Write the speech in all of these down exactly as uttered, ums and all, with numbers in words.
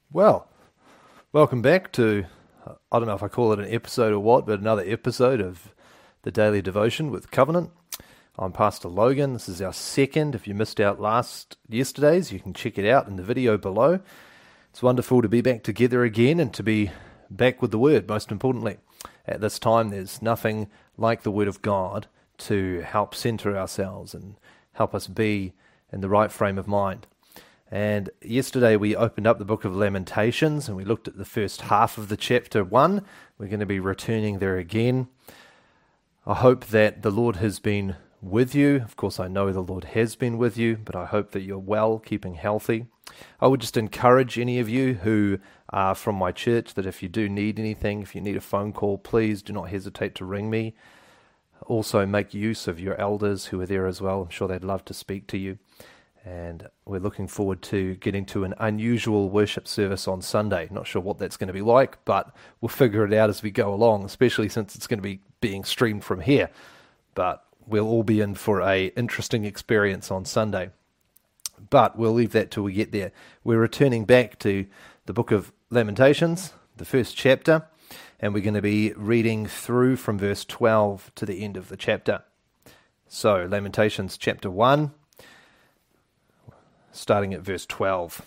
Well, welcome back to, I don't know if I call it an episode or what, but another episode of the Daily Devotion with Covenant. I'm Pastor Logan. This is our second. If you missed out last yesterday's, you can check it out in the video below. It's wonderful to be back together again and to be back with the Word, most importantly. At this time, there's nothing like the Word of God to help center ourselves and help us be in the right frame of mind. And yesterday we opened up the book of Lamentations and we looked at the first half of the chapter one. We're going to be returning there again. I hope that the Lord has been with you. Of course, I know the Lord has been with you, but I hope that you're well, keeping healthy. I would just encourage any of you who are from my church that if you do need anything, if you need a phone call, please do not hesitate to ring me. Also, make use of your elders who are there as well. I'm sure they'd love to speak to you. And we're looking forward to getting to an unusual worship service on Sunday. Not sure what that's going to be like, but we'll figure it out as we go along, especially since it's going to be being streamed from here. But we'll all be in for a interesting experience on Sunday. But we'll leave that till we get there. We're returning back to the book of Lamentations, the first chapter, and we're going to be reading through from verse twelve to the end of the chapter. So, Lamentations chapter one. Starting at verse twelve.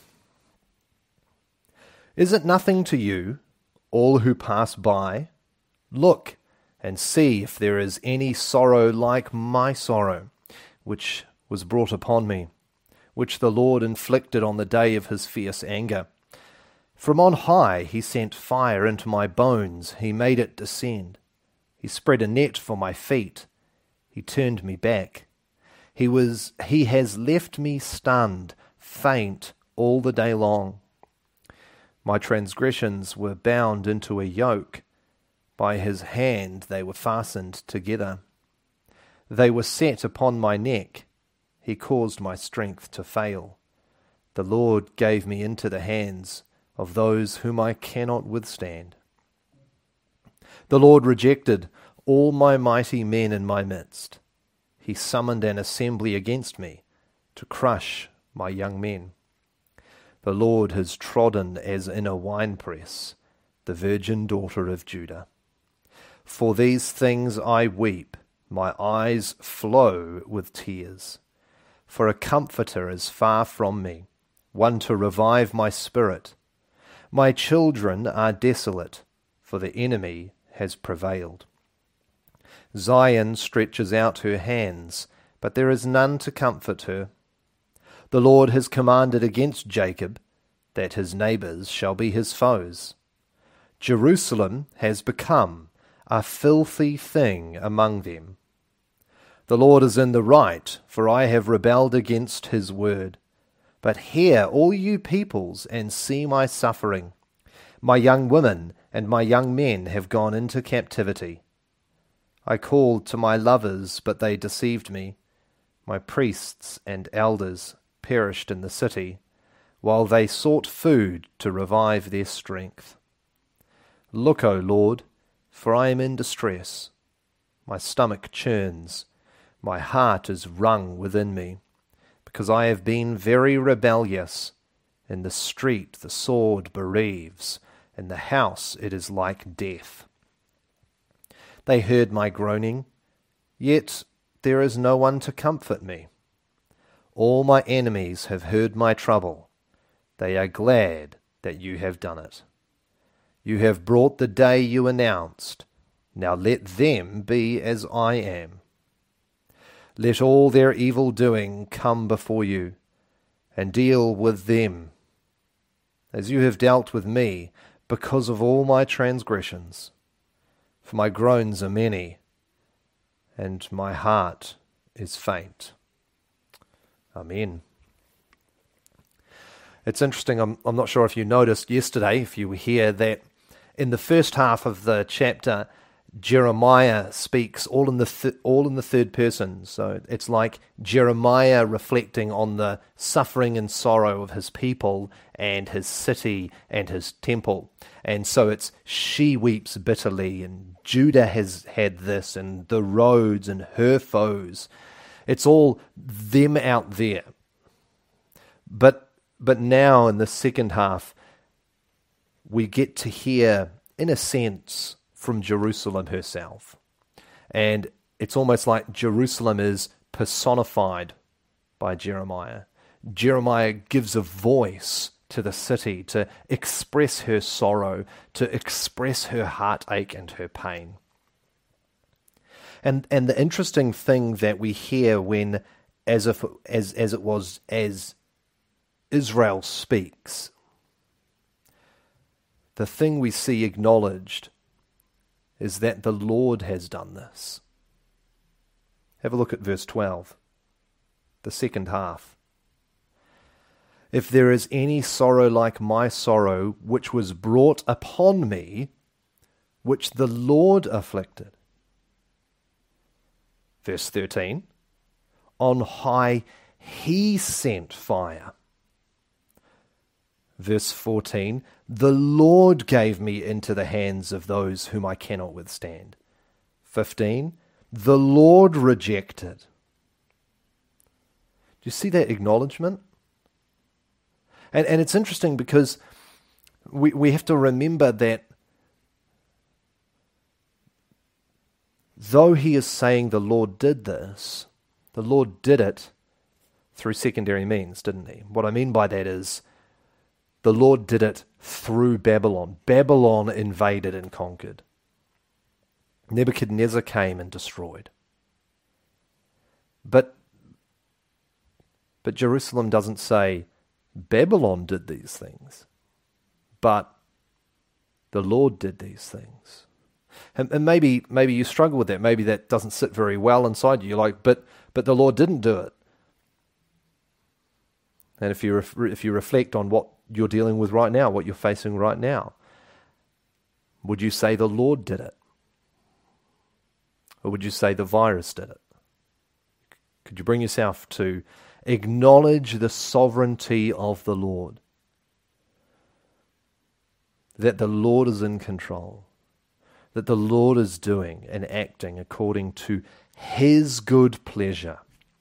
Is it nothing to you, all who pass by? Look and see if there is any sorrow like my sorrow, which was brought upon me, which the Lord inflicted on the day of his fierce anger. From on high he sent fire into my bones, he made it descend. He spread a net for my feet, he turned me back. He was, he has left me stunned, faint all the day long. My transgressions were bound into a yoke. By his hand they were fastened together. They were set upon my neck. He caused my strength to fail. The Lord gave me into the hands of those whom I cannot withstand. The Lord rejected all my mighty men in my midst. He summoned an assembly against me to crush my young men. The Lord has trodden as in a winepress the virgin daughter of Judah. For these things I weep, my eyes flow with tears. For a comforter is far from me, one to revive my spirit. My children are desolate, for the enemy has prevailed. Zion stretches out her hands, but there is none to comfort her. The Lord has commanded against Jacob that his neighbours shall be his foes. Jerusalem has become a filthy thing among them. The Lord is in the right, for I have rebelled against his word. But hear, all you peoples, and see my suffering. My young women and my young men have gone into captivity. I called to my lovers, but they deceived me. My priests and elders perished in the city, while they sought food to revive their strength. Look, O Lord, for I am in distress. My stomach churns, my heart is wrung within me, because I have been very rebellious. In the street the sword bereaves, in the house it is like death. They heard my groaning, yet there is no one to comfort me. All my enemies have heard my trouble. They are glad that you have done it. You have brought the day you announced. Now let them be as I am. Let all their evil doing come before you, and deal with them, as you have dealt with me, because of all my transgressions. For my groans are many, and my heart is faint. Amen. It's interesting, I'm, I'm not sure if you noticed yesterday, if you were here, that in the first half of the chapter, Jeremiah speaks all in the th- all in the third person. So it's like Jeremiah reflecting on the suffering and sorrow of his people and his city and his temple. And so it's she weeps bitterly, and Judah has had this, and the roads and her foes. It's all them out there. But but now in the second half, we get to hear, in a sense, from Jerusalem herself. And it's almost like Jerusalem is personified by Jeremiah. Jeremiah gives a voice to the city to express her sorrow, to express her heartache and her pain. And and the interesting thing that we hear when, as if as as it was as Israel speaks, the thing we see acknowledged is that the Lord has done this. Have a look at verse twelve, the second half. If there is any sorrow like my sorrow, which was brought upon me, which the Lord afflicted. Verse thirteen, on high he sent fire. Verse fourteen, the Lord gave me into the hands of those whom I cannot withstand. fifteen, the Lord rejected. Do you see that acknowledgement? And and it's interesting because we we have to remember that though he is saying the Lord did this, the Lord did it through secondary means, didn't he? What I mean by that is the Lord did it through Babylon. Babylon invaded and conquered. Nebuchadnezzar came and destroyed. But, but Jerusalem doesn't say Babylon did these things, but the Lord did these things. And, and maybe maybe you struggle with that. Maybe that doesn't sit very well inside you. You're like, but but the Lord didn't do it. And if you ref, if you reflect on what you're dealing with right now, what you're facing right now, would you say the Lord did it? Or would you say the virus did it? Could you bring yourself to acknowledge the sovereignty of the Lord? That the Lord is in control. That the Lord is doing and acting according to His good pleasure.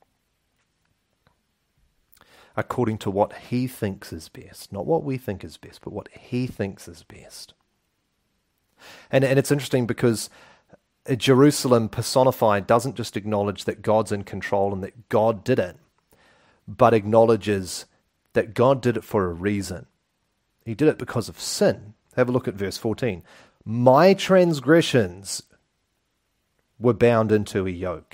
According to what He thinks is best. Not what we think is best, but what He thinks is best. And, and it's interesting because Jerusalem personified doesn't just acknowledge that God's in control and that God did it, but acknowledges that God did it for a reason. He did it because of sin. Have a look at verse fourteen. My transgressions were bound into a yoke.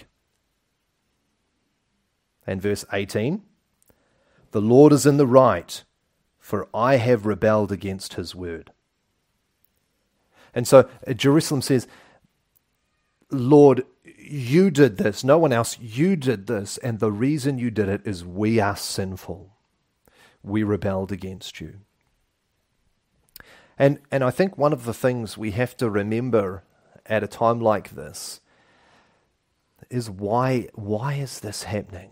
And verse eighteen. The Lord is in the right, for I have rebelled against His word. And so uh, Jerusalem says, Lord, you did this, no one else, you did this, and the reason you did it is we are sinful. We rebelled against you. And and I think one of the things we have to remember at a time like this is why why is this happening?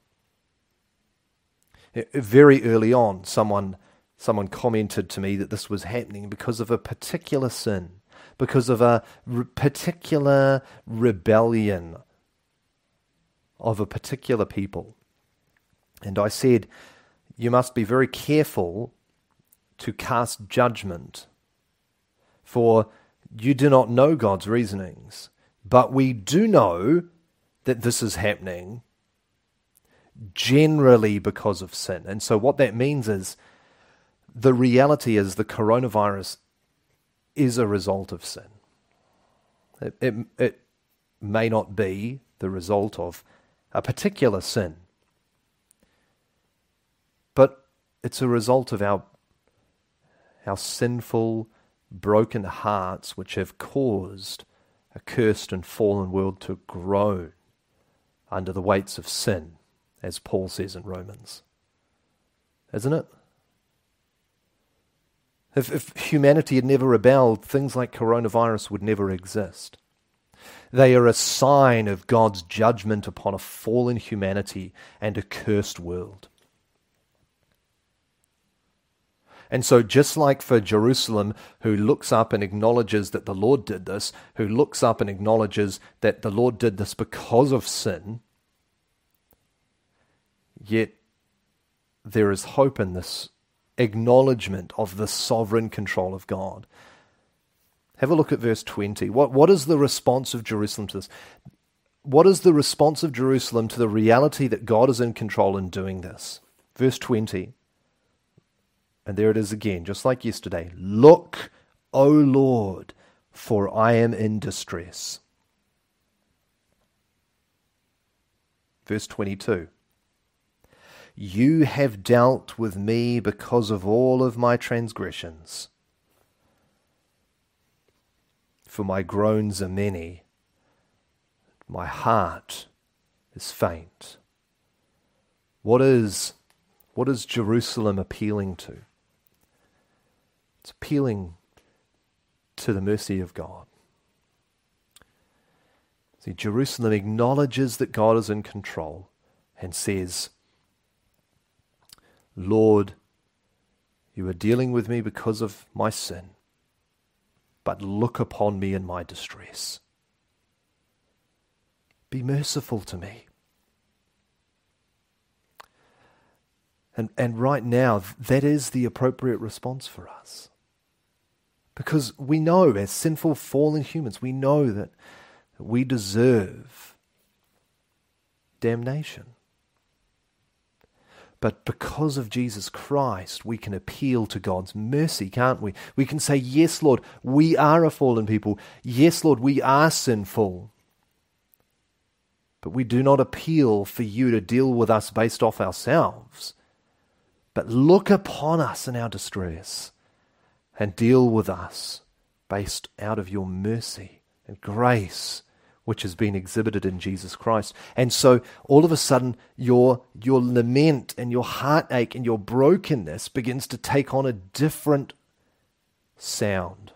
Very early on, someone someone commented to me that this was happening because of a particular sin, because of a re- particular rebellion of a particular people. And I said, you must be very careful to cast judgment, for you do not know God's reasonings. But we do know that this is happening generally because of sin. And so what that means is the reality is the coronavirus is a result of sin. It, it, it may not be the result of a particular sin, but it's a result of our our sinful, broken hearts which have caused a cursed and fallen world to groan under the weights of sin, as Paul says in Romans. Isn't it? If, if humanity had never rebelled, things like coronavirus would never exist. They are a sign of God's judgment upon a fallen humanity and a cursed world. And so just like for Jerusalem, who looks up and acknowledges that the Lord did this, who looks up and acknowledges that the Lord did this because of sin, yet there is hope in this acknowledgement of the sovereign control of God. Have a look at verse twenty. What, what is the response of Jerusalem to this? What is the response of Jerusalem to the reality that God is in control in doing this? Verse twenty. And there it is again, just like yesterday. Look, O Lord, for I am in distress. Verse twenty-two. You have dealt with me because of all of my transgressions. For my groans are many. My heart is faint. What is, what is Jerusalem appealing to? It's appealing to the mercy of God. See, Jerusalem acknowledges that God is in control and says, Lord, you are dealing with me because of my sin, but look upon me in my distress. Be merciful to me. And, and right now, that is the appropriate response for us. Because we know, as sinful, fallen humans, we know that we deserve damnation. But because of Jesus Christ, we can appeal to God's mercy, can't we? We can say, yes, Lord, we are a fallen people. Yes, Lord, we are sinful. But we do not appeal for you to deal with us based off ourselves. But look upon us in our distress and deal with us based out of your mercy and grace, which has been exhibited in Jesus Christ. And so all of a sudden your, your lament and your heartache and your brokenness begins to take on a different sound,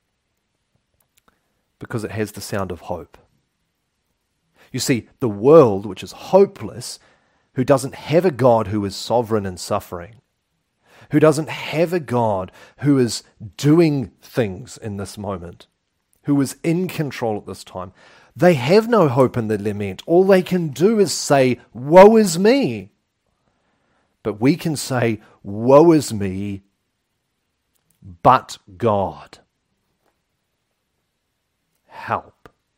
because it has the sound of hope. You see, the world, which is hopeless, who doesn't have a God who is sovereign in suffering, who doesn't have a God who is doing things in this moment, who is in control at this time, they have no hope in the lament. All they can do is say, woe is me. But we can say, woe is me, but God. Help.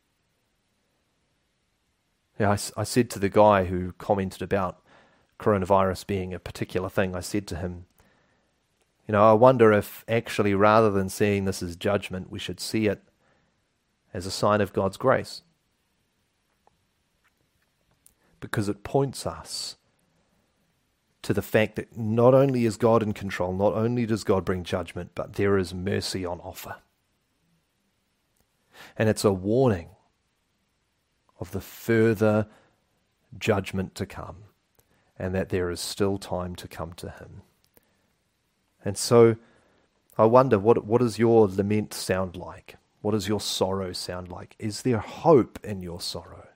Yeah, I, I said to the guy who commented about coronavirus being a particular thing, I said to him, you know, I wonder if actually rather than seeing this as judgment, we should see it as a sign of God's grace. Because it points us to the fact that not only is God in control, not only does God bring judgment, but there is mercy on offer. And it's a warning of the further judgment to come, and that there is still time to come to him. And so I wonder, what what does your lament sound like? What does your sorrow sound like? Is there hope in your sorrow?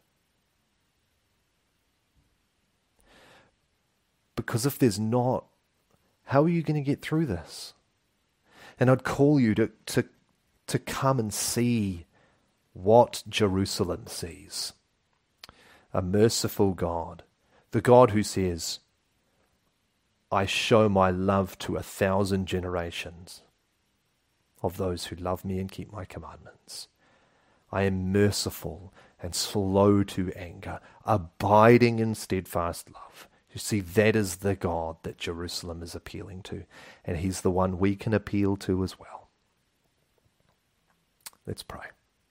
Because if there's not, how are you going to get through this? And I'd call you to, to, to come and see what Jerusalem sees. A merciful God, the God who says, I show my love to a thousand generations of those who love me and keep my commandments. I am merciful and slow to anger, abiding in steadfast love. You see, that is the God that Jerusalem is appealing to, and he's the one we can appeal to as well. Let's pray.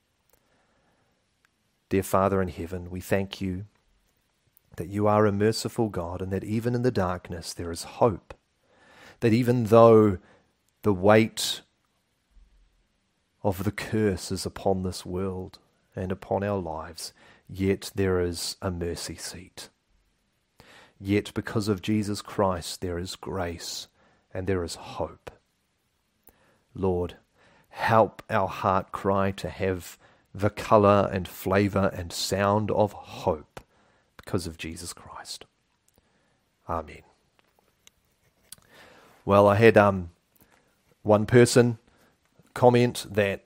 Dear Father in heaven, we thank you that you are a merciful God, and that even in the darkness there is hope. That even though the weight of the curse is upon this world and upon our lives, yet there is a mercy seat. Yet because of Jesus Christ there is grace and there is hope. Lord, help our heart cry to have the colour and flavour and sound of hope because of Jesus Christ. Amen. Well, I had um, one person comment that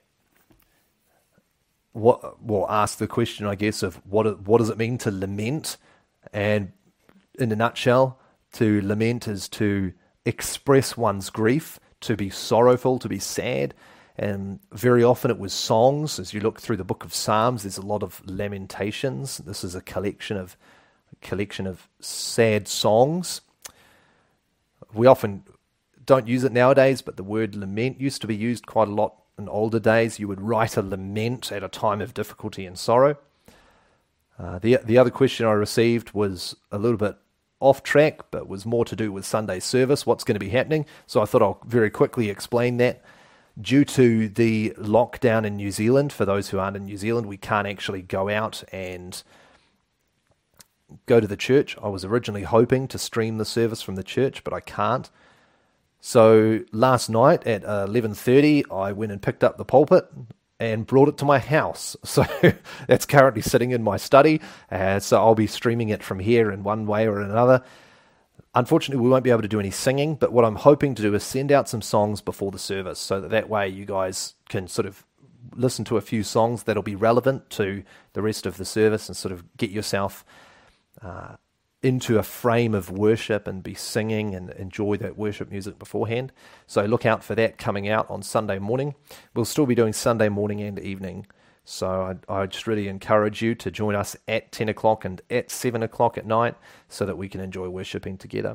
what well ask the question, I guess, of what what does it mean to lament? And in a nutshell, to lament is to express one's grief, to be sorrowful, to be sad. And very often it was songs. As you look through the book of Psalms, there's a lot of lamentations. This is a collection of a collection of sad songs. We often don't use it nowadays, but the word lament used to be used quite a lot in older days. You would write a lament at a time of difficulty and sorrow. Uh, the the other question I received was a little bit off track, but was more to do with Sunday service, what's going to be happening. So I thought I'll very quickly explain that. Due to the lockdown in New Zealand, for those who aren't in New Zealand, we can't actually go out and go to the church. I was originally hoping to stream the service from the church, but I can't. So last night at eleven thirty, I went and picked up the pulpit and brought it to my house. So that's currently sitting in my study. Uh, so I'll be streaming it from here in one way or another. Unfortunately, we won't be able to do any singing, but what I'm hoping to do is send out some songs before the service, so that that way you guys can sort of listen to a few songs that'll be relevant to the rest of the service and sort of get yourself uh, into a frame of worship and be singing and enjoy that worship music beforehand. So look out for that coming out on Sunday morning. We'll still be doing Sunday morning and evening. So I, I just really encourage you to join us at ten o'clock and at seven o'clock at night so that we can enjoy worshipping together.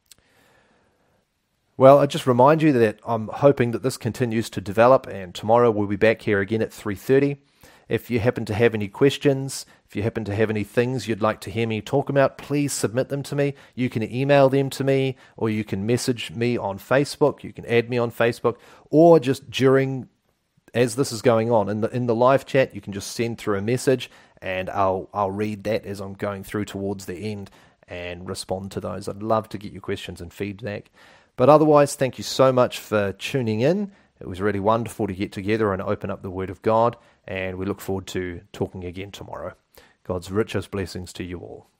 Well, I just remind you that I'm hoping that this continues to develop, and tomorrow we'll be back here again at three thirty. If you happen to have any questions, if you happen to have any things you'd like to hear me talk about, please submit them to me. You can email them to me, or you can message me on Facebook. You can add me on Facebook, or just during as this is going on in the in the live chat, you can just send through a message, and I'll I'll read that as I'm going through towards the end and respond to those. I'd love to get your questions and feedback. But otherwise, thank you so much for tuning in. It was really wonderful to get together and open up the Word of God, and we look forward to talking again tomorrow. God's richest blessings to you all.